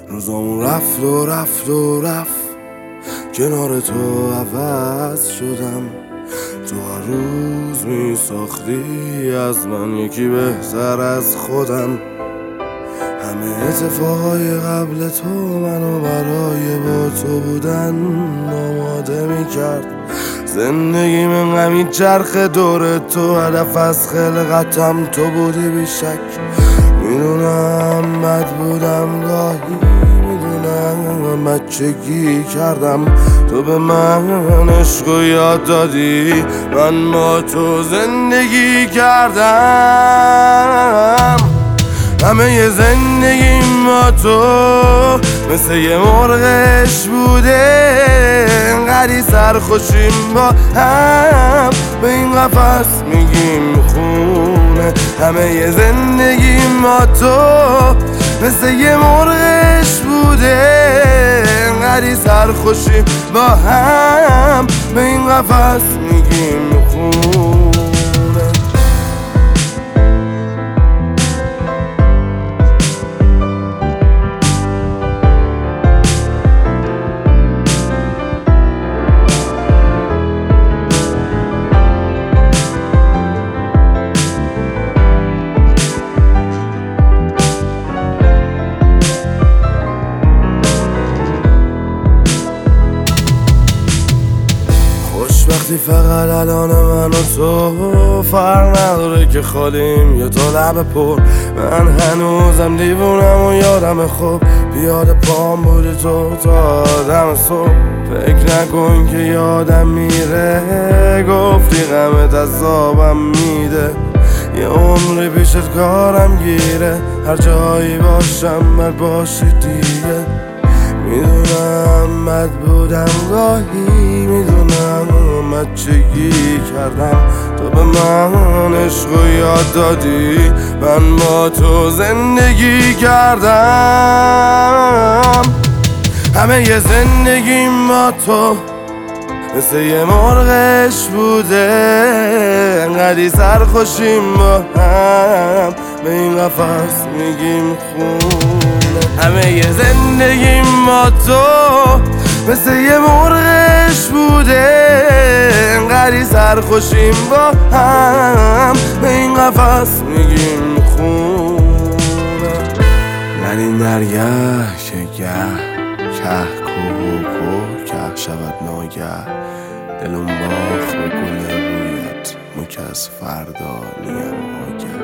روزامون رفت و رفت و رفت، کنار تو عوض شدم. تو هر روز می ساختی از من یکی بهتر از خودم. همه اتفاقای قبل تو منو برای با تو بودن آماده می کرد. زندگی من غمی چرخ دور تو، هدف از خلقتم تو بودی بیشک. میدونم بد بودم گاهی، میدونم بچگی کردم. تو به من عشق و یاد دادی، من با تو زندگی کردم. همه ی زندگیم با تو مثل یه مرغش بوده، انقدی سرخوشیم با هم به این قفس میگیم خونه. همه ی زندگیم با تو مثل یه مرغش بوده، انقدی سرخوشیم با هم به این قفس میگیم خونه. وقتی فقط الان من و تو فرق نداره که خالیم یا تو لب پر. من هنوزم دیوونم و یادم خوب، پیاده پام بودی تو تا دم صبح. فکر نکن که یادم میره، گفتی غمت عذابم میده. یه عمری پیشت کارم گیره، هر جایی باشم بد باشی دیگه. میدونم بد بودم گاهی، میدونم بچگی کردم. تو به من عشق و یاد دادی، من با تو زندگی کردم. همه ی زندگیم با تو مثل یه مرغش بوده، انقدی سرخوشیم با هم به این قفس میگیم خونه. همه ی زندگیم با تو مثل یه مرغش بوده، انقدی سرخوشیم با هم به این قفس میگیم خونه. نرین درگه که که که شود ناگه، دلم باخت به گل رویت، مو که از فردا نیم آگه.